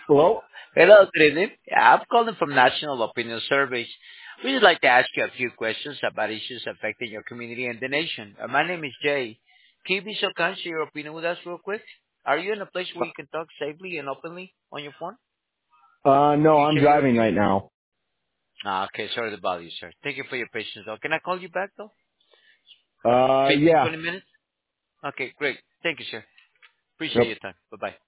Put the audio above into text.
Hello? Hello, good evening. I'm calling from National Opinion Surveys. We'd like to ask you a few questions about issues affecting your community and the nation. My name is Jay. Can you be so kind to share your opinion with us real quick? Are you in a place where you can talk safely and openly on your phone? No, Can you I'm share your driving opinion? right now. Okay, sorry to bother you, sir. Thank you for your patience, though. Can I call you back, though? 15, Yeah. 20 minutes? Okay, great. Thank you, sir. Appreciate Yep. your time. Bye-bye.